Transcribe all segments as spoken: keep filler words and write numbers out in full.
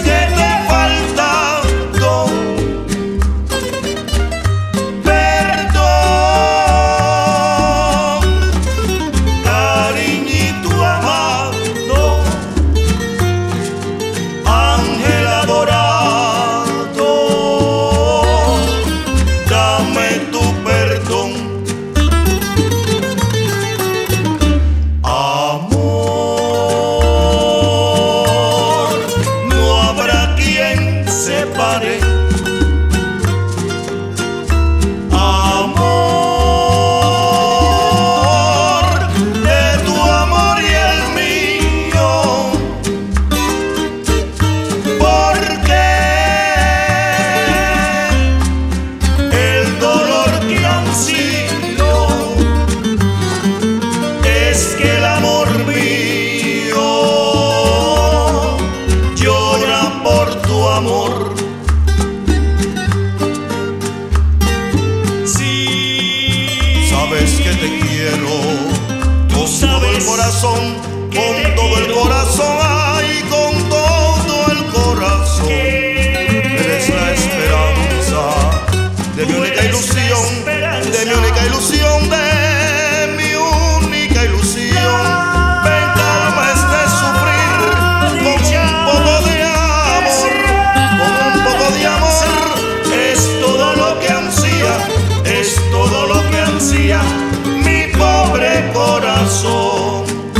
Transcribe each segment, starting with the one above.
Corazón, con todo el corazón, ay, con todo el corazón. Eres la esperanza de mi única ilusión, de mi única ilusión, de mi única ilusión. Ven, calma este sufrir con un poco de amor, con un poco de amor. Es todo lo que ansía, es todo lo que ansía mi pobre corazón.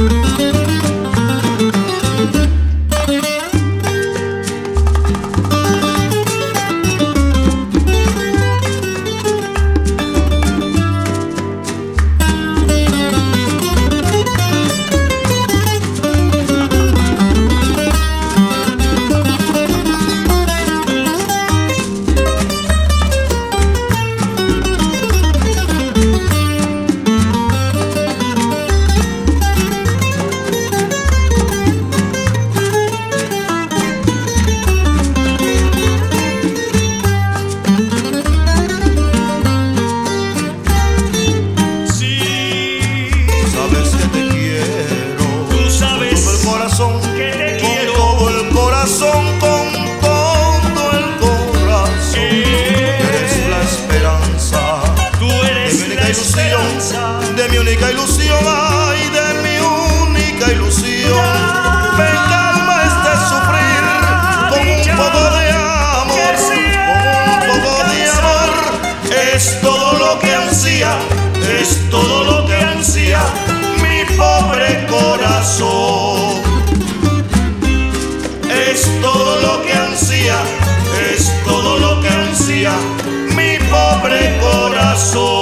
De mi única ilusión, ay, de mi única ilusión. Ven, calma este sufrir con un poco de amor, con un poco de amor. Es todo lo que ansía, es todo lo que ansía mi pobre corazón. Es todo lo que ansía, es todo lo que ansía mi pobre corazón.